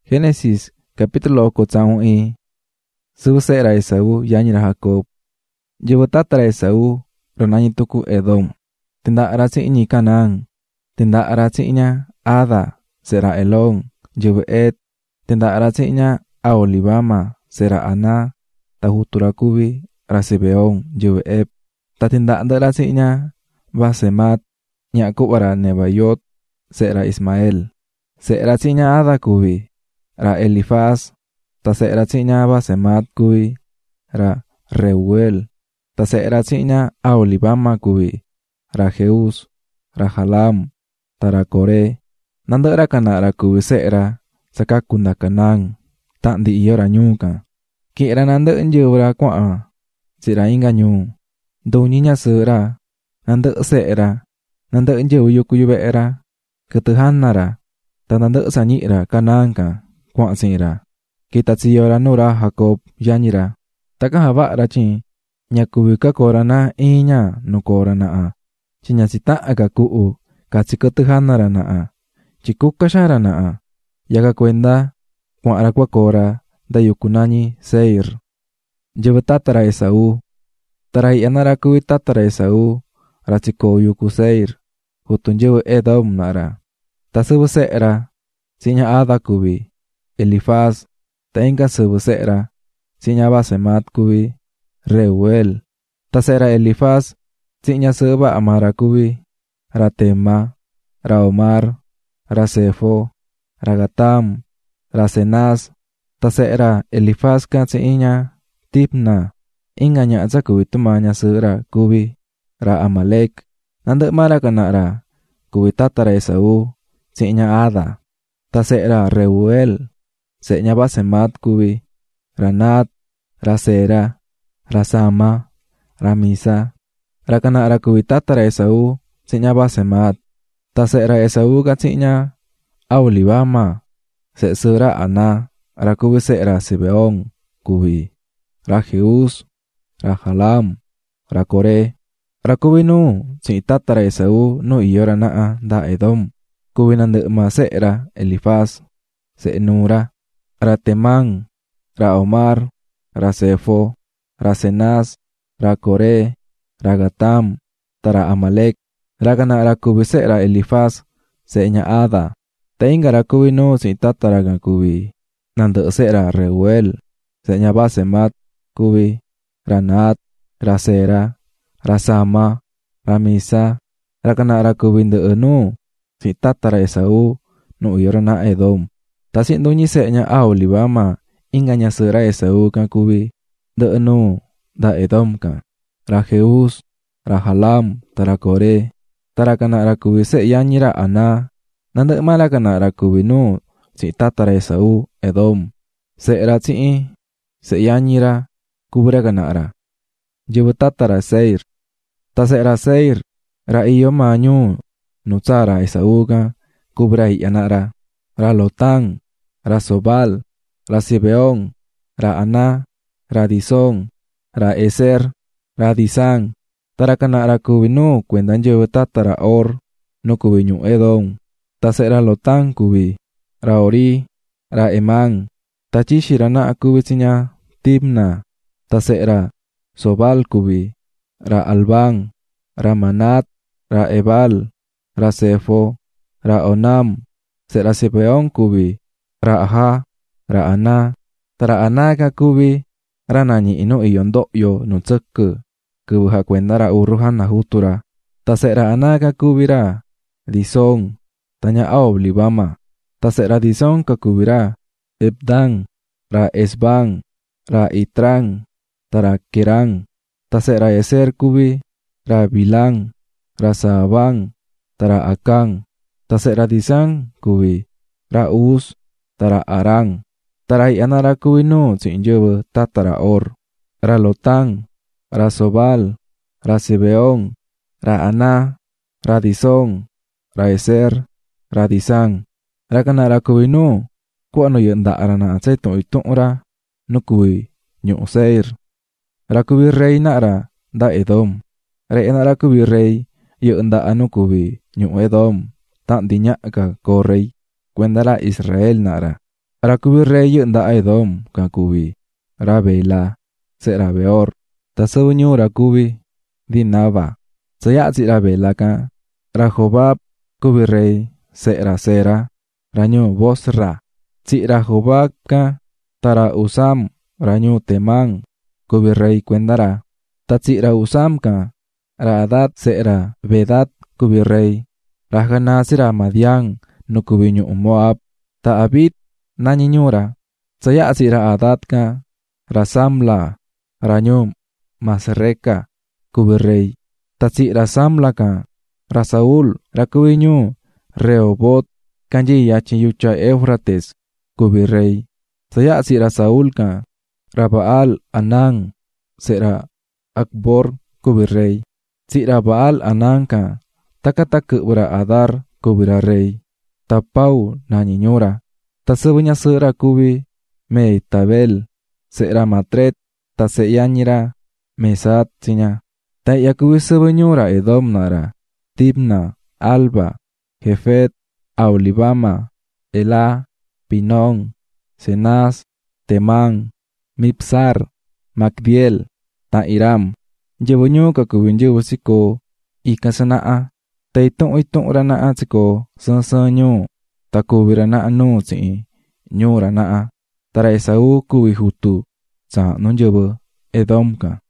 Génesis capítulo 9. Subsera Esaú yañira Jacob. Llevotatra Esaú ronañi tuku Edom. Tinda arasiñi Canaán. Tinda arasiña Ada sera Elón. Llevet. Tinda arasiña Aolibama sera Ana. Tahuturakubi Rasibeón Llevet. Tatinda arasiña Basemat. Nyakubara Nebayot sera Ismael. Sera siña Ada kubi ra Elifaz. Ta sera siña Basemat kubi ra Reuel. Ta sera siña Aolibama kubi ra Jeus ra Jalam ta ra Kore. Nandera kana ra kubi sera sakakunda Kanang ta ndi iyo ra nyuka. Kira nande njewra kwa sira inga nyu. Doninya sera nande sera nande njewu yukuyubera ketuhanara. Tananda sanyira Kanangka kwa sira. Kita tsiyora nura Jacob yanira. Taka habara chi nyakubika korana inya nukorana a. Chinya sita aga kuu katsiketuhanara na a. Chikukashara na a. Yaga kwenda kwa arakwa kora dayukunani Seir. Jebetatara Esaú. Tarai anara kuitatara Esaú. Ratiko yuku Seir. Hutunjewe Edom nara. Tasebu sera sinya Ada kubi Elifaz. Tainga sebu sera sinya Basemat kubi Reuel. Tasera Elifaz sinya seba Amara kubi Ratema Raomar Rasefo Ragatam Rasenaz. Tasera Elifaz ka sinya Tipna. Inganya aza kubi tumanya sera kubi Ra Amalek. Nande mara kanara kubi tatara Esaú sinya Ada. Tasera Reuel sinya Basemat kubi Ranat Rasera Rasama Ramisa. Rakana kubi tatara Esaú sinya Basemat. Tasera Esaú sinya Aolibama sera Ana. Rakubi sera Sibeón kubi Rajeus Rajalam Rakore. Rakubi nu si tatara Esaú nu iyora naa da Edom. Kubi nande ma sera Elifaz Senura Ratemán Raomar Rasefo Rasenaz Rakore Ragatam Tara Amalek. Ragana rakubi sera Elifaz senya Ada. Tainga rakubi nu si tatara kubi nande sera Reuel senya Basemat kubi Ranat Rasera Rasama Ramisa. Rakana rakubi nde enu si tatara Esaú nu yorana Edom. Tasindu nyisenya Aolibama inganya sera Esaú ka kubi de enu da Edom ka. Rajeus Rajalam tara Kore. Tarakana rakubi se yanyira Ana. Nande malakana rakubi nu si tatara Esaú Edom. Sera si se yanyira kubra kanara. Jebetatara Seir. Tasera Seir ra iyo manyu nutsara Esaú ka kubra yanara. Ra Lotán Ra Sobal Ra Sibeón Ra Ana Ra Disón Ra Eser Ra Disán. Tarakana ra kubi nu kwendan jebetatara Or nu kubi nyu Edom. Tasera Lotán kubi Ra Ori Ra Emán. Tachishirana kubi sinya Timna. Tasera Sobal kubi Ra Albán Ra Manat Ra Ebal Ra Sefo Ra Onam. Sera Sibeón kubi Ra Aha Ra Ana. Tara Ana ka kubi Ra nanyi inu iyondo yo nutseke kubuha kwenda ra uruhan na hutura. Tasera Ana ka kubi Ra Disón tanya Aolibama. Tasera Disón ka kubi Ra Ebdan Ra Esban Ra Itran Tara Kerán. Tasera Eser kubi Ra Bilán Ra Saabán Tara Akán. Tasera Disán kubi Ra Uz Tara Arán. Tarai anara kubi nu sinjebe tatara Or. Ra Lotán Ra Sobal Ra Sibeón Ra Ana Ra Disón Ra Eser Ra Disán. Rakana ra kubi nu kuano yenda arana aseto itunra nu kubi nyu Seir. Ra kubi rey nara da Edom. Rey anara kubi rey yenda anu kubi nyu Edom. Tak dinyak ka korey kwenda la Israel nara. Ra kubi rey yu nda Edom ka kubi ra Bela se ra Beor. Ta sabu ra kubi Dinaba. Saya si ra Bela ka ra Jobab kubi rey se ra Sera ra nyu Bosra. Si ra Jobab ka tara Usam ra nyu Temán kubi rey kuendara. Ta si ra Usam ka ra Adad se ra Bedad kubi rey. Ra Jana si ra Madian no kubi nyu Moab. Ta Abid na nyura. Saya si ra Adad ka ra Samla ra nyu Masreka kubi rey. Ta si ra Samla ka ra Saul ra kubi nyu Rehobot kanji yachi yucha Eufrates kubi rey. Saya si ra Saul ka ra Baal Anán se ra Akbor kubi rey. Si ra Baal Anán ka takataku ra Adar kubi ra rey. Ta Pau na nyura. Ta sebunya sera kubi Mehetabel se ra Matret. Ta se yanyira Mesat sinya. Ta ya kubi sebunyura Edom nara Tibna, Alba, Jefet, Aolibama, Elá, Pinón, Cenaz, Temán, Mipsar, Macdiel, ta Iram. Jebunyo ka kubin jebusiko ikasanaa. Ta itong ranaa siko sansanyo. Ta kubirana no si nyo ranaa. Tara Esau kubi hutu sa nunjebe Edom ka.